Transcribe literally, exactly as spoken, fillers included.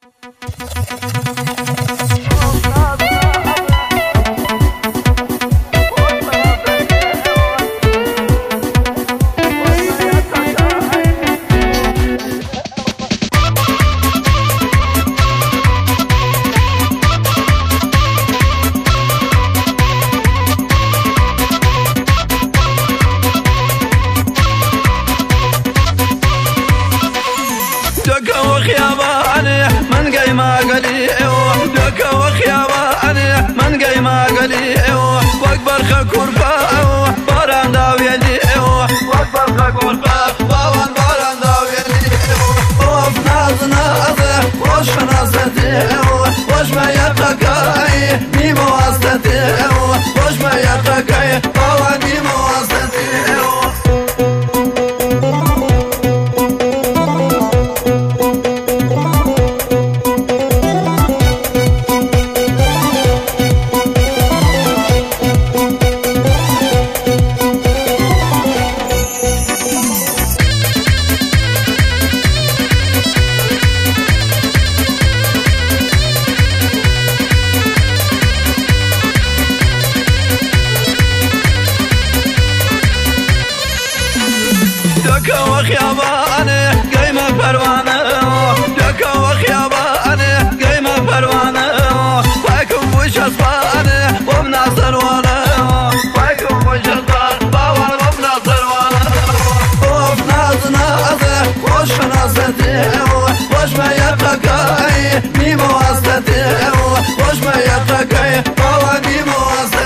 دكا وخياباني من قاي ما قلي دكا وخياباني من قاي ما قلي واكبر خكور فا باران داويلي واكبر خكور فا باوان باران داويلي اوف ناز ناز وش نازتي وش ما يتقاي نيمو واسطتي وش ما يتقاي باوان نيمو واسطتي دكا وخياباني قيمة بروانة دكا وخياباني قيمة بروانة فايكم وش أصفاني وبناصر وانا فايكم وش أصفان باوان وبناصر وانا وف ناز ناز وش نازتي وش ما يتقاي نيمو واسطتي وش ما يتقاي باوان نيمو واسطتي